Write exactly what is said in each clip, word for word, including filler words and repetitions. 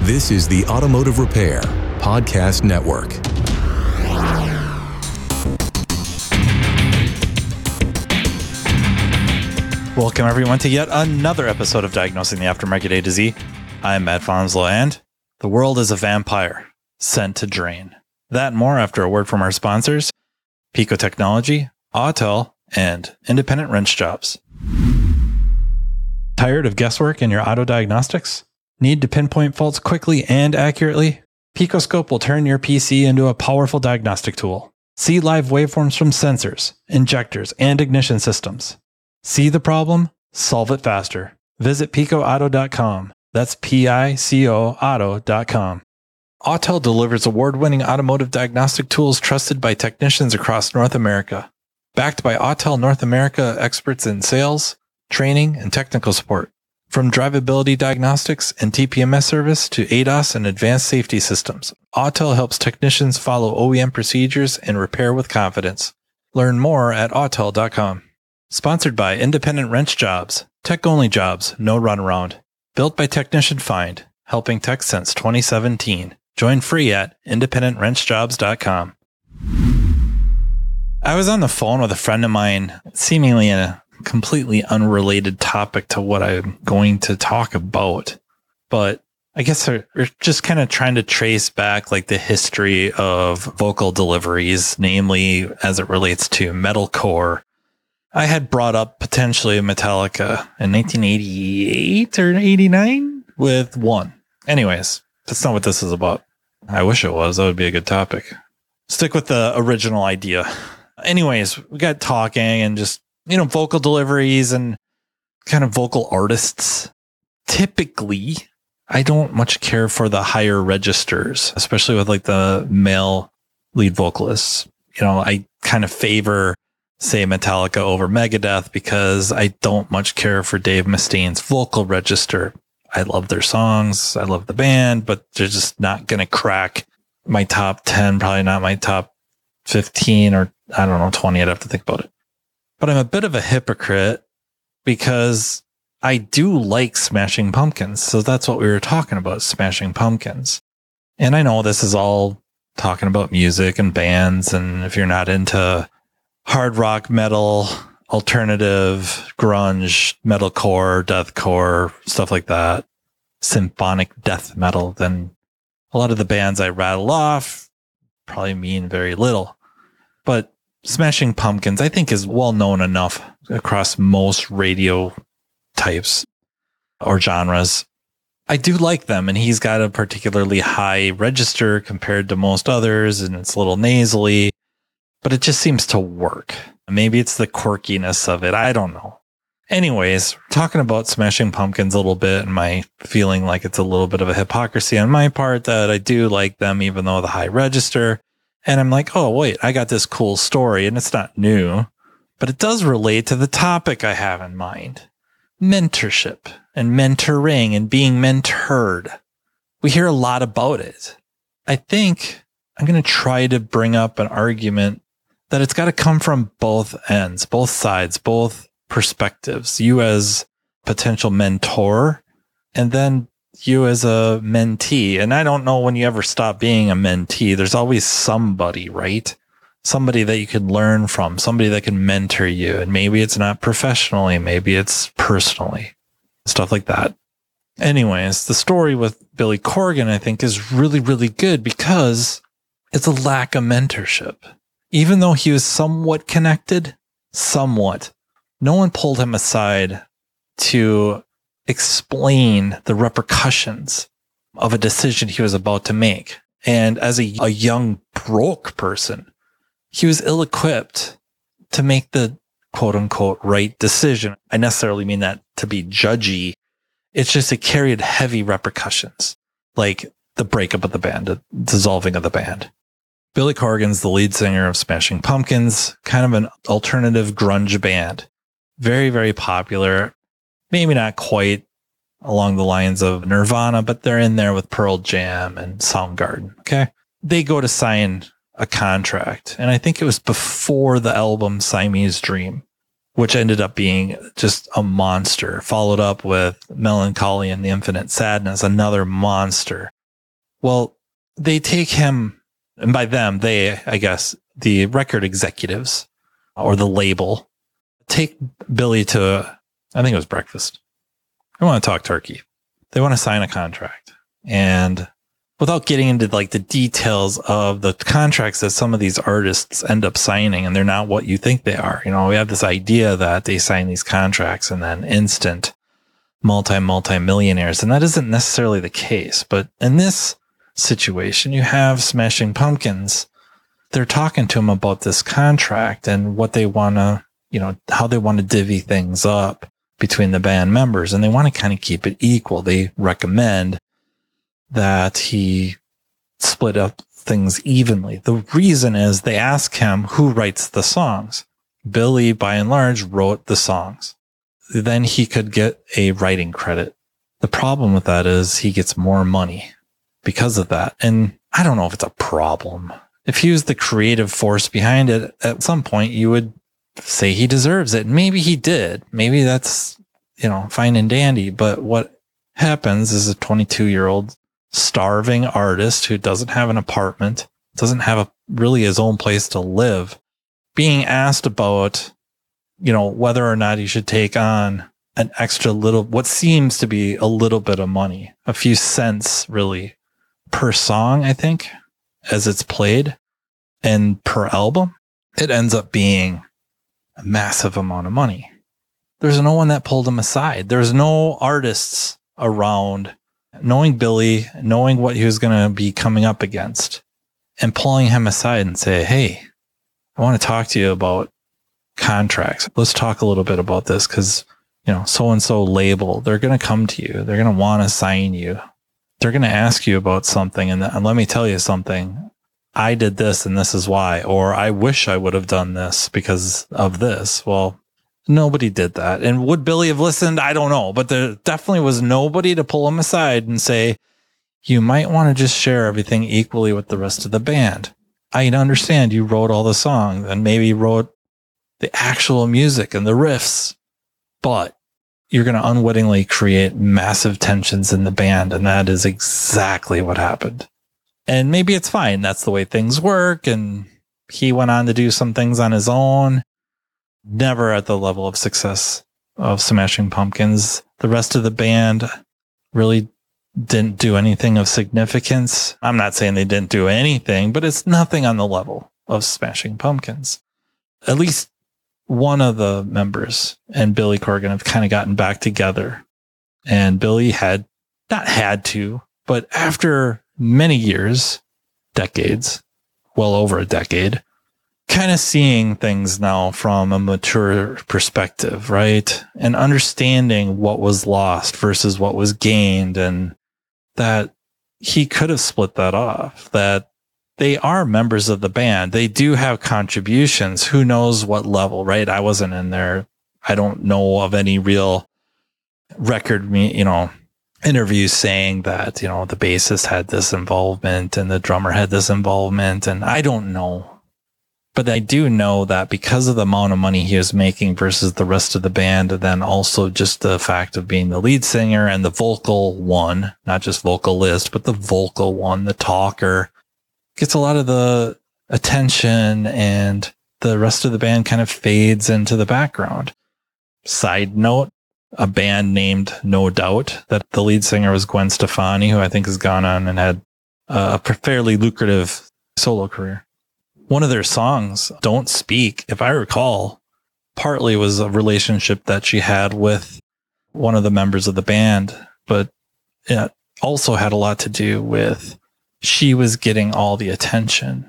This is the Automotive Repair Podcast Network. Welcome, everyone, to yet another episode of Diagnosing the Aftermarket A to Z. I'm Matt Fonslow, and the world is a vampire sent to drain. That and more after a word from our sponsors, Pico Technology, Autel, and Independent Wrench Jobs. Tired of guesswork in your auto diagnostics? Need to pinpoint faults quickly and accurately? PicoScope will turn your P C into a powerful diagnostic tool. See live waveforms from sensors, injectors, and ignition systems. See the problem? Solve it faster. Visit pico auto dot com. That's P I C O auto dot com. Autel delivers award-winning automotive diagnostic tools trusted by technicians across North America. Backed by Autel North America experts in sales, training, and technical support. From drivability diagnostics and T P M S service to A D A S and advanced safety systems, Autel helps technicians follow O E M procedures and repair with confidence. Learn more at autel dot com. Sponsored by Independent Wrench Jobs, tech-only jobs, no runaround. Built by Technician Find, helping tech since twenty seventeen. Join free at independent wrench jobs dot com. I was on the phone with a friend of mine, seemingly in a completely unrelated topic to what I'm going to talk about. But I guess we're just kind of trying to trace back like the history of vocal deliveries, namely as it relates to metalcore. I had brought up potentially Metallica in nineteen eighty-eight or eighty-nine with One. Anyways, that's not what this is about. I wish it was. That would be a good topic. Stick with the original idea. Anyways, we got talking and just, you know, vocal deliveries and kind of vocal artists. Typically, I don't much care for the higher registers, especially with like the male lead vocalists. You know, I kind of favor, say, Metallica over Megadeth because I don't much care for Dave Mustaine's vocal register. I love their songs. I love the band, but they're just not going to crack my top ten, probably not my top fifteen or I don't know, twenty. I'd have to think about it. But I'm a bit of a hypocrite because I do like Smashing Pumpkins. So that's what we were talking about, Smashing Pumpkins. And I know this is all talking about music and bands. And if you're not into hard rock, metal, alternative, grunge, metalcore, deathcore, stuff like that, symphonic death metal, then a lot of the bands I rattle off probably mean very little. But Smashing Pumpkins, I think, is well known enough across most radio types or genres. I do like them, and he's got a particularly high register compared to most others, and it's a little nasally, but it just seems to work. Maybe it's the quirkiness of it. I don't know. Anyways, talking about Smashing Pumpkins a little bit and my feeling like it's a little bit of a hypocrisy on my part that I do like them, even though the high register. And I'm like, oh, wait, I got this cool story, and it's not new, but it does relate to the topic I have in mind. Mentorship and mentoring and being mentored. We hear a lot about it. I think I'm going to try to bring up an argument that it's got to come from both ends, both sides, both perspectives. You as potential mentor, and then you as a mentee. And I don't know when you ever stop being a mentee. There's always somebody, right? Somebody that you can learn from, somebody that can mentor you. And maybe it's not professionally, maybe it's personally, stuff like that. Anyways, the story with Billy Corgan, I think, is really, really good because it's a lack of mentorship. Even though he was somewhat connected, somewhat, no one pulled him aside to explain the repercussions of a decision he was about to make. And as a, a young broke person, he was ill-equipped to make the quote-unquote right decision. I necessarily mean that to be judgy. It's just it carried heavy repercussions, like the breakup of the band, the dissolving of the band. Billy Corgan's the lead singer of Smashing Pumpkins, kind of an alternative grunge band. Very, very popular. Maybe not quite along the lines of Nirvana, but they're in there with Pearl Jam and Soundgarden. Okay. They go to sign a contract. And I think it was before the album Siamese Dream, which ended up being just a monster, followed up with Melancholy and the Infinite Sadness, another monster. Well, they take him, and by them, they, I guess, the record executives or the label, take Billy to, I think it was breakfast. They want to talk turkey. They want to sign a contract. And without getting into like the details of the contracts that some of these artists end up signing, and they're not what you think they are. You know, we have this idea that they sign these contracts and then instant multi, multi millionaires. And that isn't necessarily the case. But in this situation, you have Smashing Pumpkins. They're talking to him about this contract and what they want to, you know, how they want to divvy things up between the band members. And they want to kind of keep it equal. They recommend that he split up things evenly. The reason is they ask him who writes the songs. Billy, by and large, wrote the songs. Then he could get a writing credit. The problem with that is he gets more money because of that. And I don't know if it's a problem. If he was the creative force behind it, at some point you would say he deserves it. Maybe he did. Maybe that's, you know, fine and dandy. But what happens is a twenty-two year old starving artist who doesn't have an apartment, doesn't have a really his own place to live, being asked about, you know, whether or not he should take on an extra little, what seems to be a little bit of money, a few cents really per song, I think, as it's played, and per album. It ends up being a massive amount of money. There's no one that pulled him aside. There's no artists around knowing Billy, knowing what he was going to be coming up against, and pulling him aside and say, hey, I want to talk to you about contracts. Let's talk a little bit about this because, you know, so-and-so label, they're going to come to you. They're going to want to sign you. They're going to ask you about something. And, and let me tell you something. I did this and this is why, or I wish I would have done this because of this. Well, nobody did that. And would Billy have listened? I don't know. But there definitely was nobody to pull him aside and say, you might want to just share everything equally with the rest of the band. I understand you wrote all the songs and maybe wrote the actual music and the riffs, but you're going to unwittingly create massive tensions in the band. And that is exactly what happened. And maybe it's fine. That's the way things work. And he went on to do some things on his own. Never at the level of success of Smashing Pumpkins. The rest of the band really didn't do anything of significance. I'm not saying they didn't do anything, but it's nothing on the level of Smashing Pumpkins. At least one of the members and Billy Corgan have kind of gotten back together. And Billy had, not had to, but after many years, decades, well over a decade, kind of seeing things now from a mature perspective, right? And understanding what was lost versus what was gained, and that he could have split that off, that they are members of the band. They do have contributions. Who knows what level, right? I wasn't in there. I don't know of any real record, you know, interviews saying that, you know, the bassist had this involvement and the drummer had this involvement. And I don't know. But I do know that because of the amount of money he was making versus the rest of the band, and then also just the fact of being the lead singer and the vocal one, not just vocalist, but the vocal one, the talker, gets a lot of the attention, and the rest of the band kind of fades into the background. Side note, a band named No Doubt, that the lead singer was Gwen Stefani, who I think has gone on and had a fairly lucrative solo career. One of their songs, Don't Speak, if I recall, partly was a relationship that she had with one of the members of the band, but it also had a lot to do with she was getting all the attention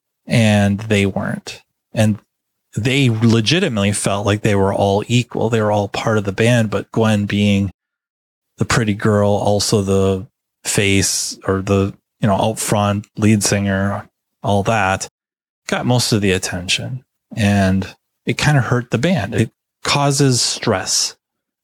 and they weren't. And they legitimately felt like they were all equal. They were all part of the band, but Gwen being the pretty girl, also the face or the, you know, out front lead singer, all that, got most of the attention, and it kind of hurt the band. It causes stress,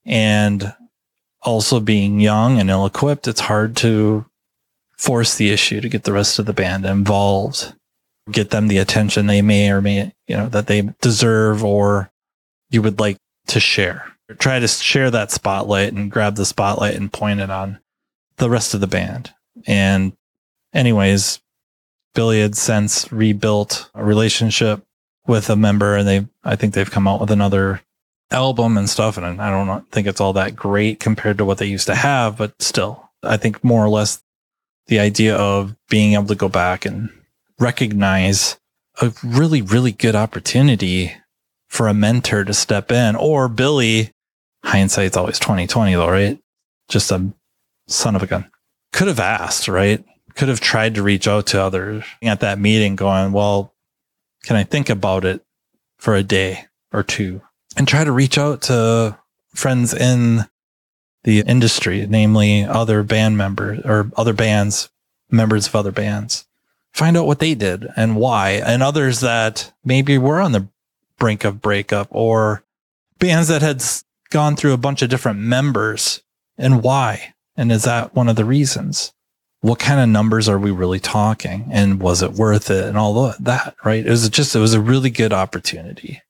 and also being young and ill-equipped, it's hard to force the issue to get the rest of the band involved, get them the attention they may or may, you know, that they deserve or you would like to share. Try to share that spotlight and grab the spotlight and point it on the rest of the band. And anyways, Billy had since rebuilt a relationship with a member, and they, I think they've come out with another album and stuff. And I don't think it's all that great compared to what they used to have, but still, I think more or less the idea of being able to go back and recognize a really, really good opportunity for a mentor to step in, or Billy, hindsight's always twenty twenty though, right? Just a son of a gun. Could have asked, right? Could have tried to reach out to others at that meeting going, well, can I think about it for a day or two and try to reach out to friends in the industry, namely other band members or other bands, members of other bands, find out what they did and why, and others that maybe were on the brink of breakup, or bands that had gone through a bunch of different members and why. And is that one of the reasons? What kind of numbers are we really talking? And was it worth it? And all that, right? It was just, it was a really good opportunity.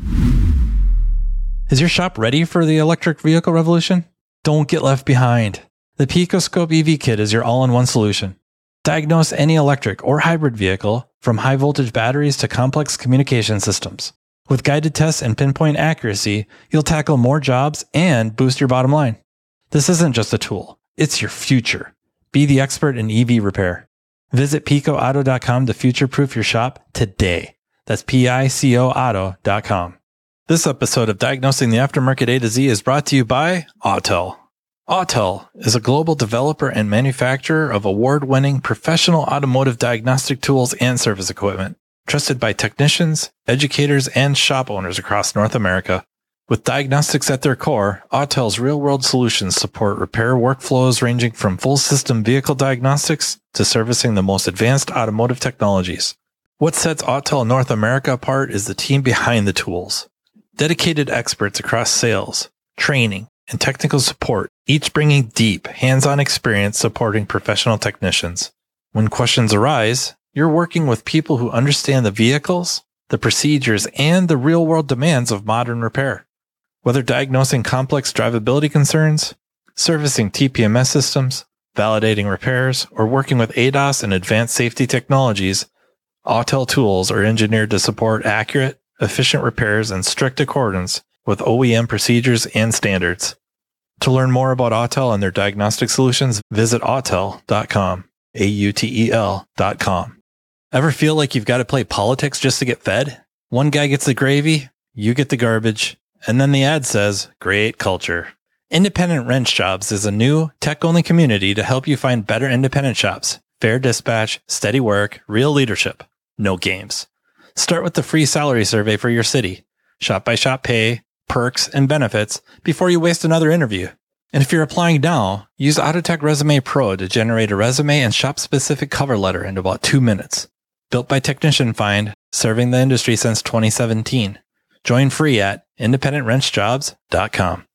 Is your shop ready for the electric vehicle revolution? Don't get left behind. The Picoscope E V Kit is your all-in-one solution. Diagnose any electric or hybrid vehicle, from high voltage batteries to complex communication systems. With guided tests and pinpoint accuracy, you'll tackle more jobs and boost your bottom line. This isn't just a tool, it's your future. Be the expert in E V repair. Visit pico auto dot com to future-proof your shop today. That's P I C O auto dot com. This episode of Diagnosing the Aftermarket A to Z is brought to you by Autel. Autel is a global developer and manufacturer of award-winning professional automotive diagnostic tools and service equipment, trusted by technicians, educators, and shop owners across North America. With diagnostics at their core, Autel's real-world solutions support repair workflows ranging from full system vehicle diagnostics to servicing the most advanced automotive technologies. What sets Autel North America apart is the team behind the tools. Dedicated experts across sales, training, and technical support, each bringing deep, hands-on experience supporting professional technicians. When questions arise, you're working with people who understand the vehicles, the procedures, and the real-world demands of modern repair. Whether diagnosing complex drivability concerns, servicing T P M S systems, validating repairs, or working with A D A S and advanced safety technologies, Autel tools are engineered to support accurate, efficient repairs in strict accordance with O E M procedures and standards. To learn more about Autel and their diagnostic solutions, visit autel dot com, A U T E L dot com. Ever feel like you've got to play politics just to get fed? One guy gets the gravy, you get the garbage, and then the ad says, great culture. Independent Wrench Jobs is a new, tech-only community to help you find better independent shops. Fair dispatch, steady work, real leadership. No games. Start with the free salary survey for your city. Shop-by-shop pay, perks, and benefits before you waste another interview. And if you're applying now, use Autotech Resume Pro to generate a resume and shop-specific cover letter in about two minutes. Built by Technician Find, serving the industry since twenty seventeen. Join free at independent wrench jobs dot com.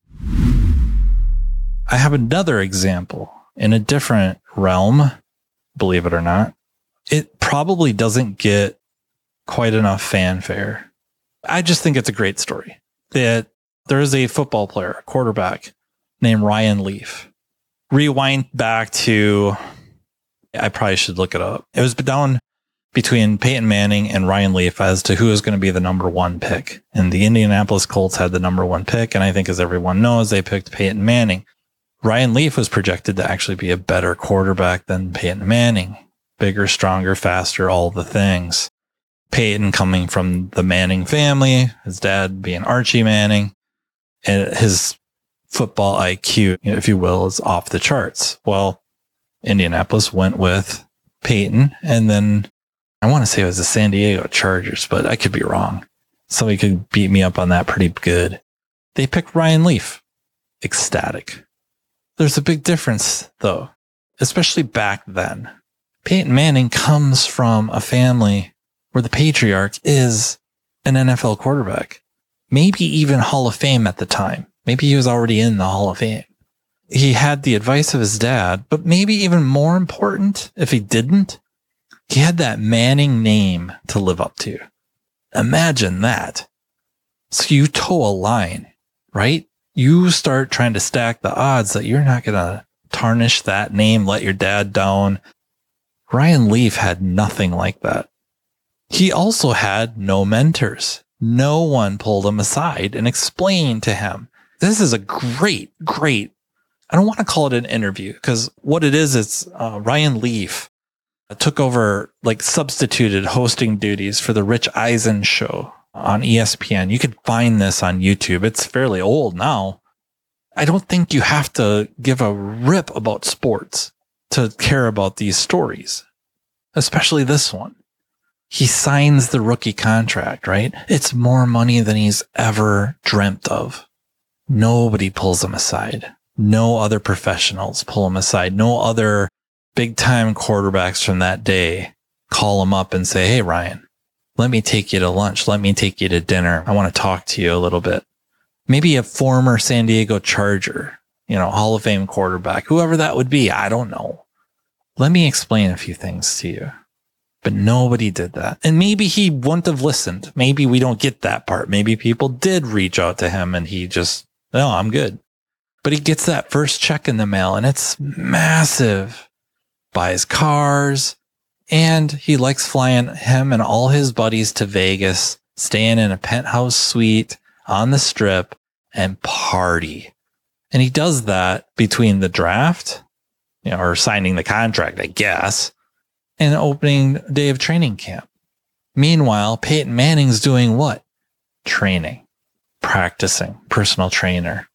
I have another example in a different realm, believe it or not. It probably doesn't get quite enough fanfare. I just think it's a great story. That there is a football player, a quarterback named Ryan Leaf. Rewind back to, I probably should look it up. It was down between Peyton Manning and Ryan Leaf as to who is going to be the number one pick. And the Indianapolis Colts had the number one pick. And I think, as everyone knows, they picked Peyton Manning. Ryan Leaf was projected to actually be a better quarterback than Peyton Manning. Bigger, stronger, faster, all the things. Peyton coming from the Manning family, his dad being Archie Manning, and his football I Q, if you will, is off the charts. Well, Indianapolis went with Peyton, and then I want to say it was the San Diego Chargers, but I could be wrong. Somebody could beat me up on that pretty good. They picked Ryan Leaf. Ecstatic. There's a big difference, though, especially back then. Peyton Manning comes from a family where the patriarch is an N F L quarterback. Maybe even Hall of Fame at the time. Maybe he was already in the Hall of Fame. He had the advice of his dad, but maybe even more important, if he didn't, he had that Manning name to live up to. Imagine that. So you toe a line, right? You start trying to stack the odds that you're not going to tarnish that name, let your dad down. Ryan Leaf had nothing like that. He also had no mentors. No one pulled him aside and explained to him. This is a great, great, I don't want to call it an interview because what it is, it's uh, Ryan Leaf took over, like substituted hosting duties for the Rich Eisen show on E S P N. You could find this on YouTube. It's fairly old now. I don't think you have to give a rip about sports to care about these stories, especially this one. He signs the rookie contract, right? It's more money than he's ever dreamt of. Nobody pulls him aside. No other professionals pull him aside. No other big time quarterbacks from that day call him up and say, hey, Ryan, let me take you to lunch. Let me take you to dinner. I want to talk to you a little bit. Maybe a former San Diego Charger, you know, Hall of Fame quarterback, whoever that would be. I don't know. Let me explain a few things to you. But nobody did that. And maybe he wouldn't have listened. Maybe we don't get that part. Maybe people did reach out to him and he just, no, I'm good. But he gets that first check in the mail and it's massive. Buys cars. And he likes flying him and all his buddies to Vegas, staying in a penthouse suite on the strip and party. And he does that between the draft, you know, or signing the contract, I guess, and opening day of training camp. Meanwhile, Peyton Manning's doing what? Training, practicing, personal trainer.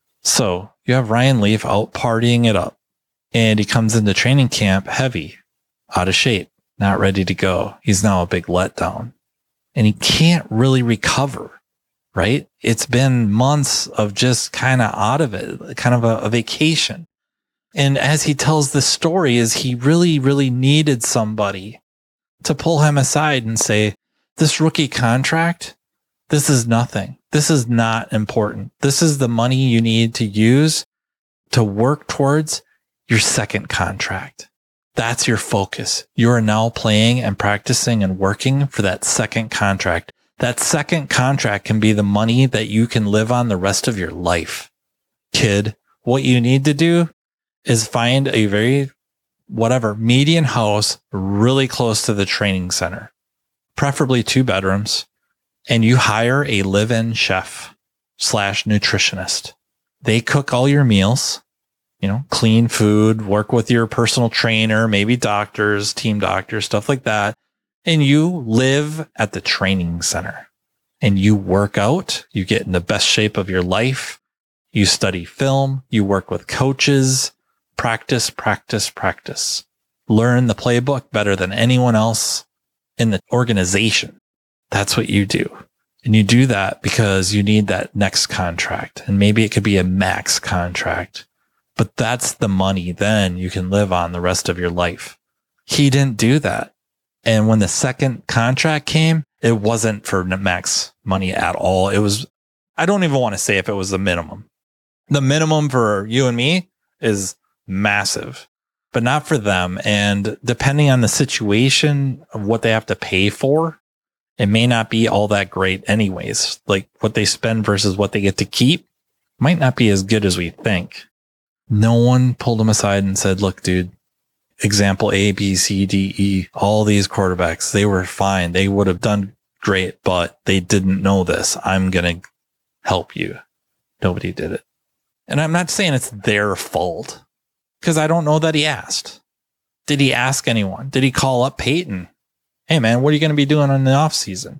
So you have Ryan Leaf out partying it up and he comes into training camp heavy, out of shape, not ready to go. He's now a big letdown and he can't really recover, right? It's been months of just kind of out of it, kind of a, a vacation. And as he tells the story is he really, really needed somebody to pull him aside and say, this rookie contract, this is nothing. This is not important. This is the money you need to use to work towards your second contract. That's your focus. You are now playing and practicing and working for that second contract. That second contract can be the money that you can live on the rest of your life. Kid, what you need to do is find a very, whatever, median house really close to the training center, preferably two bedrooms, and you hire a live-in chef slash nutritionist. They cook all your meals, you know, clean food, work with your personal trainer, maybe doctors, team doctors, stuff like that. And you live at the training center and you work out, you get in the best shape of your life. You study film, you work with coaches, practice, practice, practice. Learn the playbook better than anyone else in the organization. That's what you do. And you do that because you need that next contract. And maybe it could be a max contract, but that's the money then you can live on the rest of your life. He didn't do that. And when the second contract came, it wasn't for max money at all. It was, I don't even want to say if it was the minimum. The minimum for you and me is massive, but not for them. And depending on the situation of what they have to pay for, it may not be all that great anyways. Like what they spend versus what they get to keep might not be as good as we think. No one pulled him aside and said, look, dude, example A, B, C, D, E, all these quarterbacks, they were fine. They would have done great, but they didn't know this. I'm going to help you. Nobody did it. And I'm not saying it's their fault because I don't know that he asked. Did he ask anyone? Did he call up Peyton? Hey man, what are you going to be doing in the off season?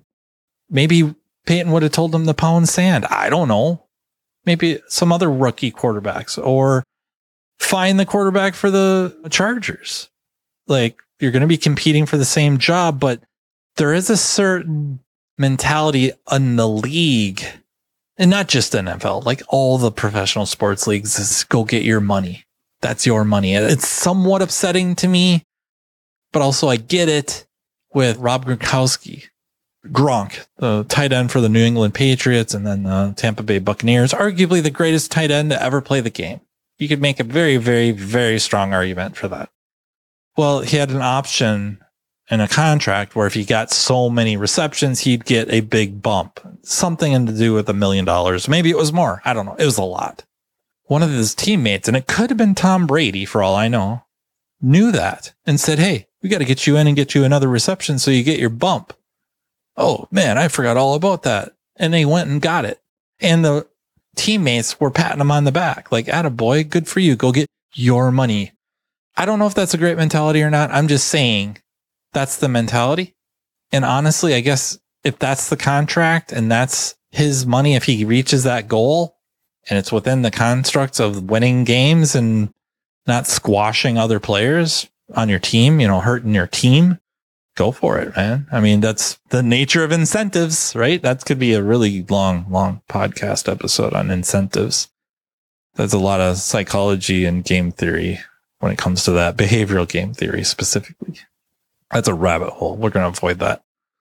Maybe Peyton would have told him to pound sand. I don't know. Maybe some other rookie quarterbacks or find the quarterback for the Chargers. Like you're going to be competing for the same job, but there is a certain mentality in the league and not just N F L, like all the professional sports leagues is go get your money. That's your money. It's somewhat upsetting to me, but also I get it with Rob Gronkowski, Gronk, the tight end for the New England Patriots and then the Tampa Bay Buccaneers, arguably the greatest tight end to ever play the game. You could make a very, very, very strong argument for that. Well, he had an option in a contract where if he got so many receptions, he'd get a big bump, something to do with a million dollars. Maybe it was more. I don't know. It was a lot. One of his teammates, and it could have been Tom Brady for all I know, knew that and said, hey, We got to get you in and get you another reception so you get your bump. Oh man, I forgot all about that. And they went and got it. And the teammates were patting him on the back. Like, attaboy, good for you. Go get your money. I don't know if that's a great mentality or not. I'm just saying that's the mentality. And honestly, I guess if that's the contract and that's his money, if he reaches that goal and it's within the constructs of winning games and not squashing other players on your team, you know, hurting your team, go for it, man. I mean, that's the nature of incentives, right? That could be a really long, long podcast episode on incentives. There's a lot of psychology and game theory when it comes to that, behavioral game theory specifically. That's a rabbit hole. We're going to avoid that.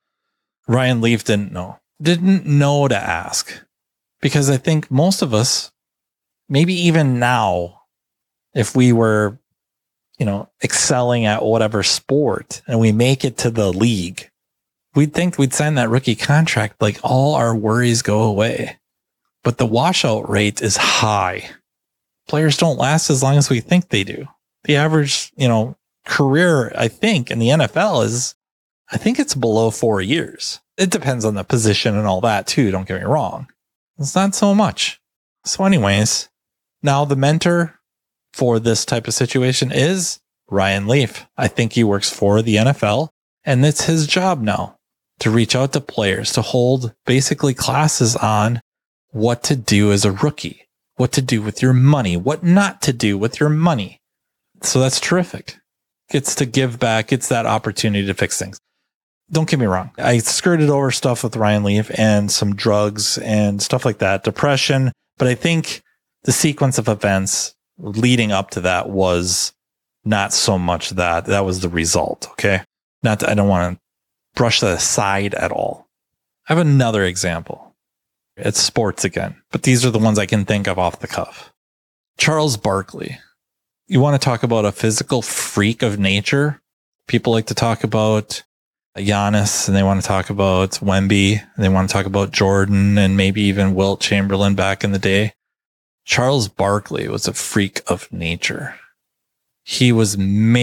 Ryan Leaf didn't know. Didn't know to ask. Because I think most of us, maybe even now, if we were, you know, excelling at whatever sport and we make it to the league, we'd think we'd sign that rookie contract, like all our worries go away. But the washout rate is high. Players don't last as long as we think they do. The average, you know, career, I think, in the N F L is, I think it's below four years. It depends on the position and all that too. Don't get me wrong. It's not so much. So anyways, now the mentor for this type of situation is Ryan Leaf. I think he works for the N F L and it's his job now to reach out to players, to hold basically classes on what to do as a rookie, what to do with your money, what not to do with your money. So that's terrific. Gets to give back. Gets that opportunity to fix things. Don't get me wrong. I skirted over stuff with Ryan Leaf and some drugs and stuff like that, depression. But I think the sequence of events leading up to that was not so much that. That was the result. Okay. Not that I don't want to brush that aside at all. I have another example. It's sports again, but these are the ones I can think of off the cuff. Charles Barkley. You want to talk about a physical freak of nature? People like to talk about Giannis and they want to talk about Wemby. And they want to talk about Jordan and maybe even Wilt Chamberlain back in the day. Charles Barkley was a freak of nature. He was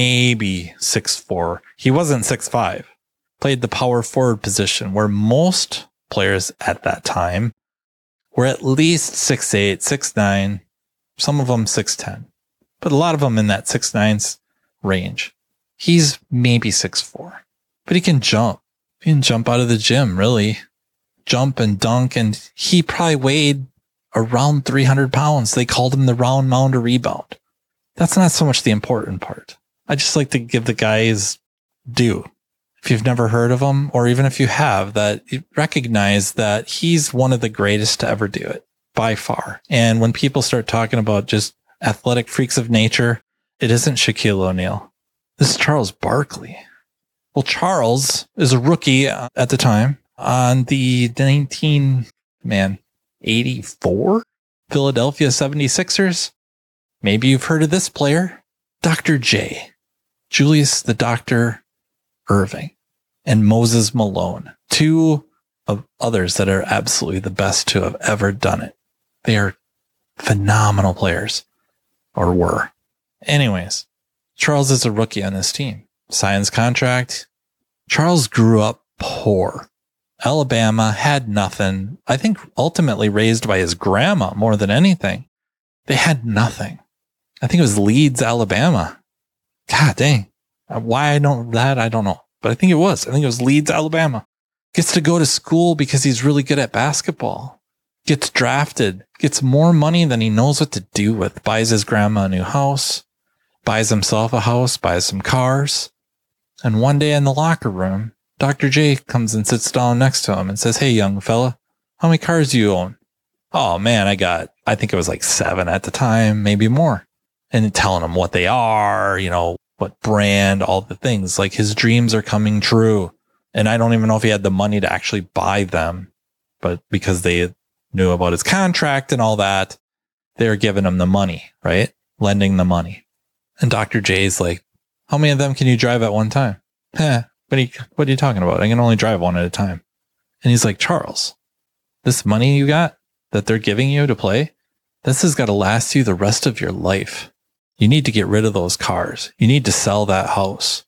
maybe six foot four. He wasn't six foot five. Played the power forward position where most players at that time were at least six eight, six nine, some of them six ten. But a lot of them in that six nine range. He's maybe six four, but he can jump. He can jump out of the gym, really. Jump and dunk. And he probably weighed around three hundred pounds. They called him the round mound of rebound. That's not so much the important part. I just like to give the guys due. If you've never heard of him, or even if you have, that you recognize that he's one of the greatest to ever do it by far. And when people start talking about just athletic freaks of nature, it isn't Shaquille O'Neal. This is Charles Barkley. Well, Charles is a rookie at the time on the nineteen, man, eighty-four Philadelphia seventy-sixers. Maybe you've heard of this player, Doctor J, Julius the Doctor Irving, and Moses Malone, two of others that are absolutely the best to have ever done it. They are phenomenal players. Or were. Anyways, Charles is a rookie on this team. Signs contract. Charles grew up poor. Alabama had nothing. I think ultimately raised by his grandma more than anything. They had nothing. I think it was Leeds, Alabama. God dang. Why I know that, I don't know. But I think it was. I think it was Leeds, Alabama. Gets to go to school because he's really good at basketball. Gets drafted, gets more money than he knows what to do with, buys his grandma a new house, buys himself a house, buys some cars. And one day in the locker room, Doctor J comes and sits down next to him and says, "Hey, young fella, how many cars do you own?" "Oh man, I got, I think it was like seven at the time, maybe more." And telling him what they are, you know, what brand, all the things. Like his dreams are coming true. And I don't even know if he had the money to actually buy them, but because they knew about his contract and all that, they're giving him the money, right? Lending the money. And Doctor J's like, "How many of them can you drive at one time?" "Huh, what are you, what are you talking about? I can only drive one at a time." And he's like, "Charles, this money you got that they're giving you to play, this has got to last you the rest of your life. You need to get rid of those cars. You need to sell that house.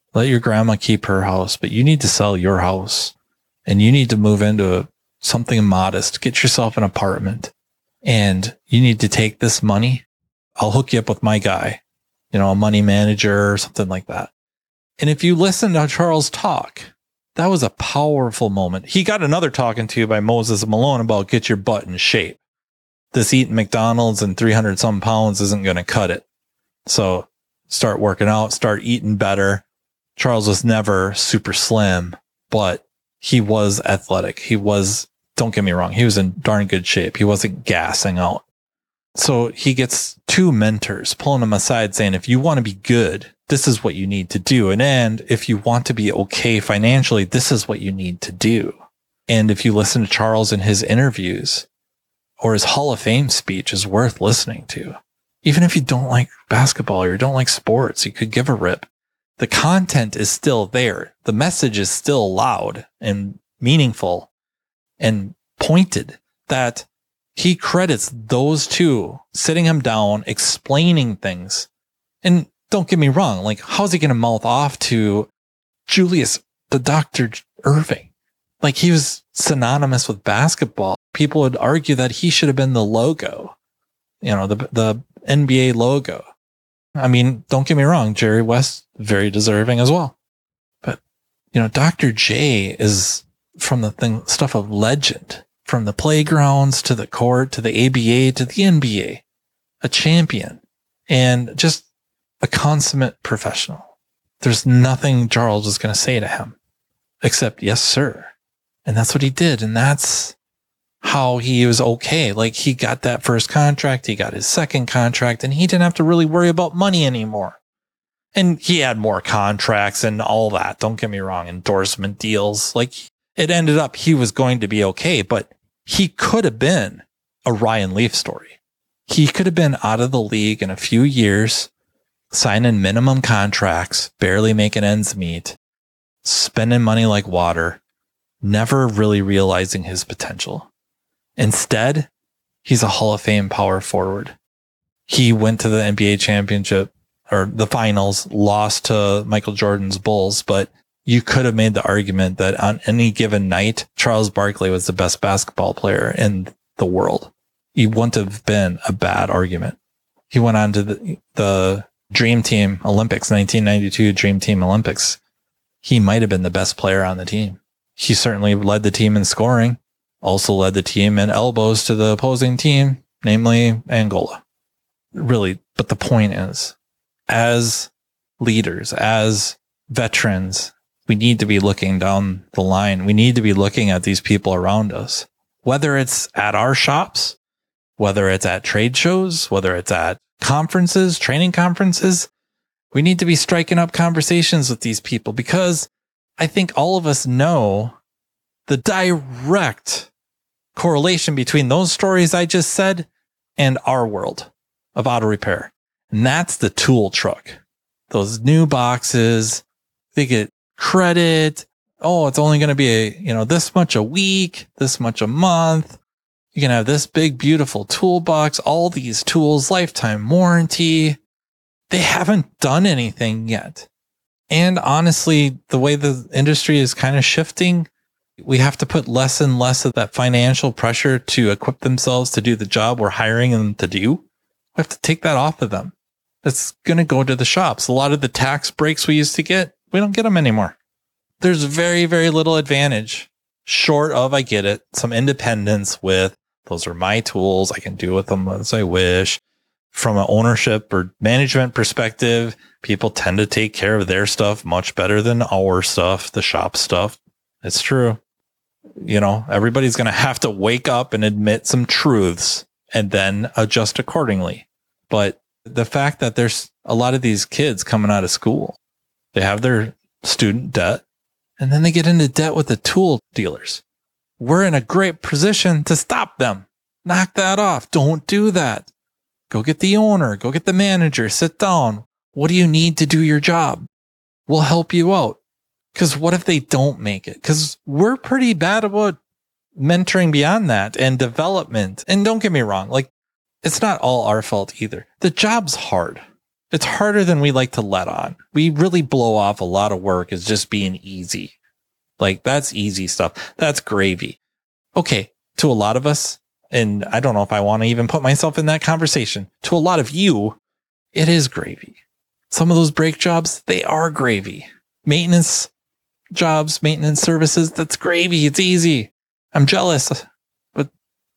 Let your grandma keep her house, but you need to sell your house and you need to move into a, something modest. Get yourself an apartment and you need to take this money. I'll hook you up with my guy, you know, a money manager or something like that. And if you listen to Charles talk, that was a powerful moment. He got another talking to by Moses Malone about get your butt in shape. This eating McDonald's and three hundred some pounds isn't going to cut it. So start working out, start eating better. Charles was never super slim, but he was athletic. He was, don't get me wrong, he was in darn good shape. He wasn't gassing out. So he gets two mentors pulling him aside saying, if you want to be good, this is what you need to do. And, and if you want to be okay financially, this is what you need to do. And if you listen to Charles in his interviews or his Hall of Fame speech is worth listening to. Even if you don't like basketball or you don't like sports, you could give a rip. The content is still there. The message is still loud and meaningful and pointed that he credits those two sitting him down, explaining things. And don't get me wrong, like, how's he going to mouth off to Julius, the Doctor Irving? Like, he was synonymous with basketball. People would argue that he should have been the logo, you know, the, the N B A logo. I mean, don't get me wrong, Jerry West, very deserving as well. But, you know, Doctor J is from the thing, stuff of legend, from the playgrounds to the court, to the A B A, to the N B A, a champion and just a consummate professional. There's nothing Charles was going to say to him except, yes, sir. And that's what he did. And that's how he was okay. Like, he got that first contract, he got his second contract, and he didn't have to really worry about money anymore. And he had more contracts and all that. Don't get me wrong, endorsement deals. Like, it ended up he was going to be okay, but he could have been a Ryan Leaf story. He could have been out of the league in a few years, signing minimum contracts, barely making ends meet, spending money like water, never really realizing his potential. Instead, he's a Hall of Fame power forward. He went to the N B A championship or the finals, lost to Michael Jordan's Bulls, but you could have made the argument that on any given night, Charles Barkley was the best basketball player in the world. He wouldn't have been a bad argument. He went on to the, the Dream Team Olympics, nineteen ninety-two Dream Team Olympics. He might have been the best player on the team. He certainly led the team in scoring, also led the team in elbows to the opposing team, namely Angola. Really, but the point is, as leaders, as veterans, we need to be looking down the line. We need to be looking at these people around us, whether it's at our shops, whether it's at trade shows, whether it's at conferences, training conferences. We need to be striking up conversations with these people because I think all of us know the direct correlation between those stories I just said and our world of auto repair. And that's the tool truck. Those new boxes, they get credit. Oh, it's only going to be a, you know, this much a week, this much a month. You can have this big, beautiful toolbox, all these tools, lifetime warranty. They haven't done anything yet. And honestly, the way the industry is kind of shifting, we have to put less and less of that financial pressure to equip themselves to do the job we're hiring them to do. We have to take that off of them. It's going to go to the shops. A lot of the tax breaks we used to get, we don't get them anymore. There's very, very little advantage short of, I get it, some independence with those are my tools. I can do with them as I wish. From an ownership or management perspective, people tend to take care of their stuff much better than our stuff, the shop stuff. It's true. You know, everybody's going to have to wake up and admit some truths and then adjust accordingly. But the fact that there's a lot of these kids coming out of school, they have their student debt and then they get into debt with the tool dealers. We're in a great position to stop them. Knock that off. Don't do that. Go get the owner. Go get the manager. Sit down. What do you need to do your job? We'll help you out. Because what if they don't make it? Because we're pretty bad about mentoring beyond that and development. And don't get me wrong, like, it's not all our fault either. The job's hard. It's harder than we like to let on. We really blow off a lot of work as just being easy. Like, that's easy stuff. That's gravy. Okay, to a lot of us, and I don't know if I want to even put myself in that conversation, to a lot of you, it is gravy. Some of those brake jobs, they are gravy. Maintenance jobs, maintenance services, that's gravy. It's easy. I'm jealous. But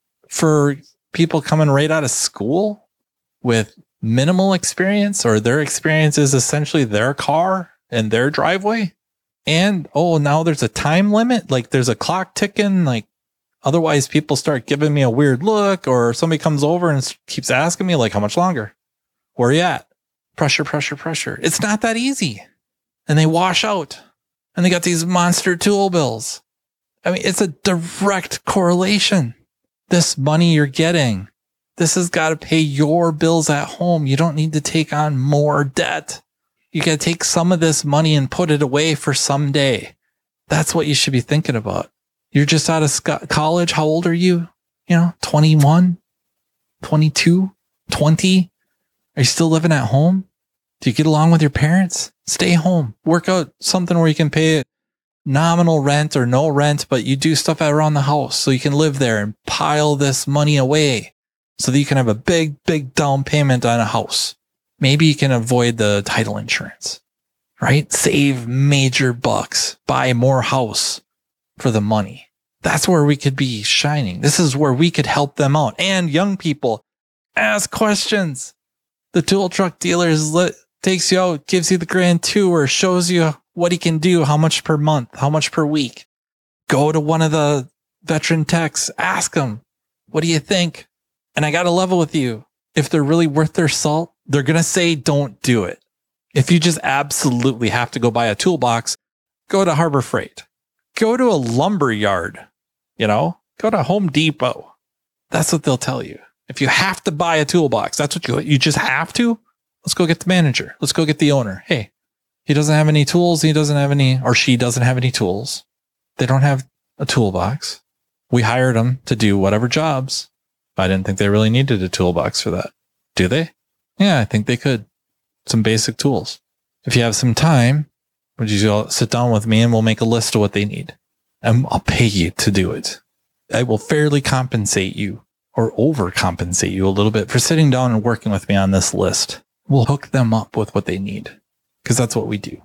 for people coming right out of school with minimal experience, or their experience is essentially their car and their driveway, and oh, now there's a time limit, like there's a clock ticking, like otherwise people start giving me a weird look, or somebody comes over and keeps asking me like, how much longer? Where are you at? Pressure, pressure, pressure. It's not that easy. And they wash out, and they got these monster tool bills. I mean, it's a direct correlation. This money you're getting, this has got to pay your bills at home. You don't need to take on more debt. You got to take some of this money and put it away for someday. That's what you should be thinking about. You're just out of sc- college. How old are you? You know, twenty-one, twenty-two, twenty. Are you still living at home? Do you get along with your parents? Stay home. Work out something where you can pay nominal rent or no rent, but you do stuff around the house so you can live there and pile this money away so that you can have a big, big down payment on a house. Maybe you can avoid the title insurance, right? Save major bucks, buy more house for the money. That's where we could be shining. This is where we could help them out. And young people, ask questions. The tool truck dealer is lit, takes you out, gives you the grand tour, shows you what he can do, how much per month, how much per week. Go to one of the veteran techs, ask them, what do you think? And I got to level with you. If they're really worth their salt, they're going to say, don't do it. If you just absolutely have to go buy a toolbox, go to Harbor Freight. Go to a lumber yard, you know, go to Home Depot. That's what they'll tell you. If you have to buy a toolbox, that's what you, you just have to. Let's go get the manager. Let's go get the owner. Hey, he doesn't have any tools. He doesn't have any, or she doesn't have any tools. They don't have a toolbox. We hired them to do whatever jobs. I didn't think they really needed a toolbox for that. Do they? Yeah, I think they could. Some basic tools. If you have some time, would you all sit down with me and we'll make a list of what they need? And I'll pay you to do it. I will fairly compensate you or overcompensate you a little bit for sitting down and working with me on this list. We'll hook them up with what they need because that's what we do.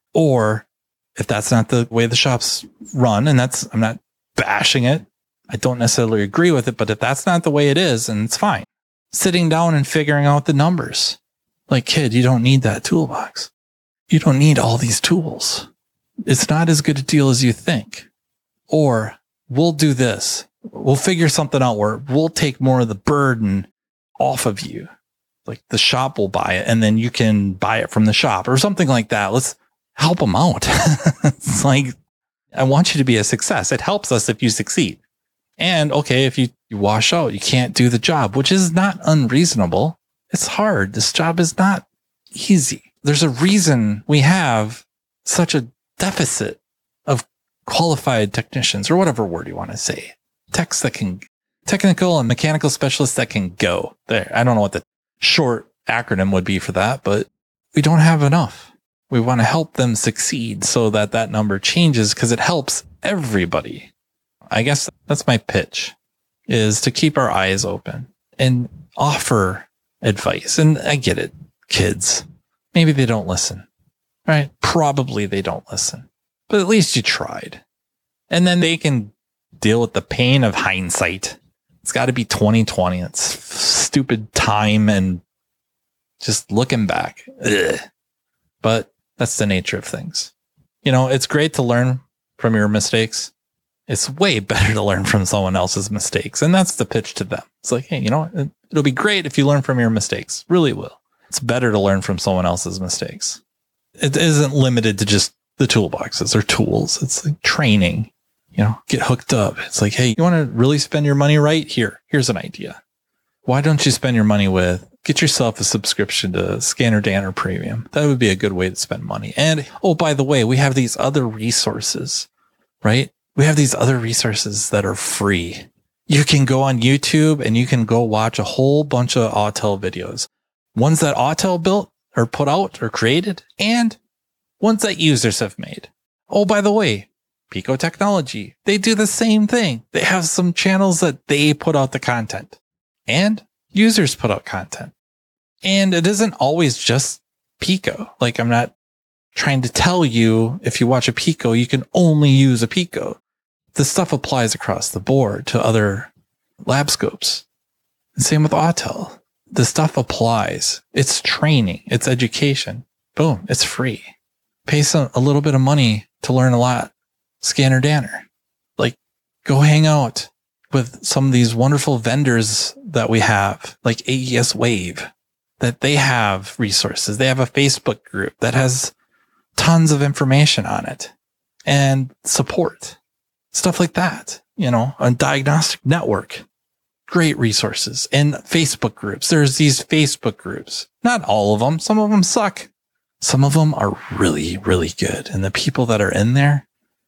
Or if that's not the way the shops run, and that's, I'm not bashing it. I don't necessarily agree with it, but if that's not the way it is, and it's fine. Sitting down and figuring out the numbers. Like, kid, you don't need that toolbox. You don't need all these tools. It's not as good a deal as you think. Or we'll do this. We'll figure something out where we'll take more of the burden off of you. Like the shop will buy it and then you can buy it from the shop or something like that. Let's help them out. It's like, I want you to be a success. It helps us if you succeed. And okay, if you, you wash out, you can't do the job, which is not unreasonable. It's hard. This job is not easy. There's a reason we have such a deficit of qualified technicians, or whatever word you want to say. Techs that can, technical and mechanical specialists that can go there. I don't know what the short acronym would be for that, but we don't have enough. We want to help them succeed so that that number changes because it helps everybody. I guess that's my pitch, is to keep our eyes open and offer advice. And I get it, kids. Maybe they don't listen, right? Probably they don't listen, but at least you tried. And then they can deal with the pain of hindsight. It's got to be twenty twenty. It's stupid time and just looking back. Ugh. But that's the nature of things. You know, it's great to learn from your mistakes. It's way better to learn from someone else's mistakes. And that's the pitch to them. It's like, hey, you know, it, it'll be great if you learn from your mistakes. Really will. It's better to learn from someone else's mistakes. It isn't limited to just the toolboxes or tools. It's like training, you know, get hooked up. It's like, hey, you want to really spend your money right? Here, here's an idea. Why don't you spend your money with, get yourself a subscription to Scanner Danner Premium. That would be a good way to spend money. And, oh, by the way, we have these other resources, right? We have these other resources that are free. You can go on YouTube and you can go watch a whole bunch of Autel videos. Ones that Autel built, or put out or created and ones that users have made. Oh, by the way, Pico Technology, they do the same thing. They have some channels that they put out the content and users put out content. And it isn't always just Pico. Like, I'm not trying to tell you if you watch a Pico, you can only use a Pico. This stuff applies across the board to other lab scopes. And same with Autel. The stuff applies. It's training. It's education. Boom. It's free. Pay some, a little bit of money to learn a lot. Scanner Danner. Like, go hang out with some of these wonderful vendors that we have, like A E S Wave, that they have resources. They have a Facebook group that has tons of information on it and support, stuff like that. You know, a diagnostic network, great resources, and Facebook groups. There's these Facebook groups, not all of them. Some of them suck. Some of them are really, really good. And the people that are in there,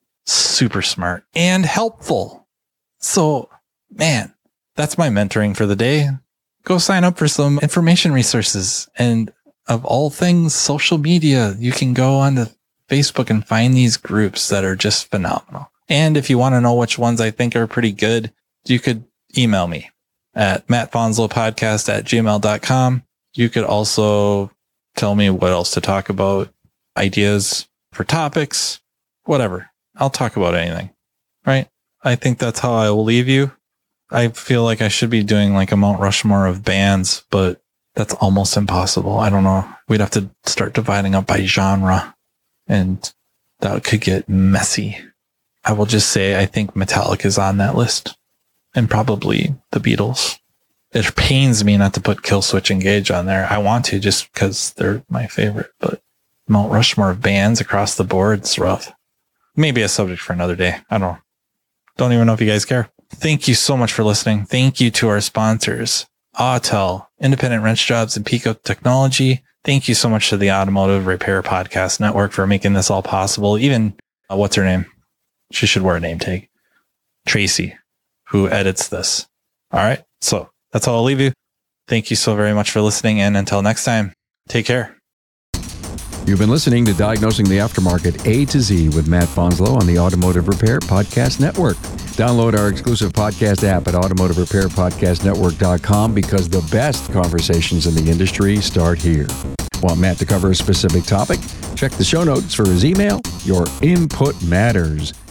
super smart and helpful. So, man, that's my mentoring for the day. Go sign up for some information resources. And of all things, social media, you can go onto Facebook and find these groups that are just phenomenal. And if you want to know which ones I think are pretty good, you could email me at mattfonslopodcast at gmail dot com. You could also tell me what else to talk about, ideas for topics, whatever. I'll talk about anything, right? I think that's how I will leave you. I feel like I should be doing like a Mount Rushmore of bands, but that's almost impossible. I don't know. We'd have to start dividing up by genre, and that could get messy. I will just say I think Metallica is on that list, and probably the Beatles. It pains me not to put Killswitch Engage on there. I want to just because they're my favorite, but Mount Rushmore of bands across the board is rough. Maybe a subject for another day. I don't know. Don't even know if you guys care. Thank you so much for listening. Thank you to our sponsors, Autel, Independent Wrench Jobs, and Pico Technology. Thank you so much to the Automotive Repair Podcast Network for making this all possible. Even, uh, what's her name? She should wear a name tag. Tracy, who edits this. All right. So that's how I'll leave you. Thank you so very much for listening. And until next time, take care. You've been listening to Diagnosing the Aftermarket A to Z with Matt Fonslow on the Automotive Repair Podcast Network. Download our exclusive podcast app at automotive repair podcast network dot com because the best conversations in the industry start here. Want Matt to cover a specific topic? Check the show notes for his email. Your input matters.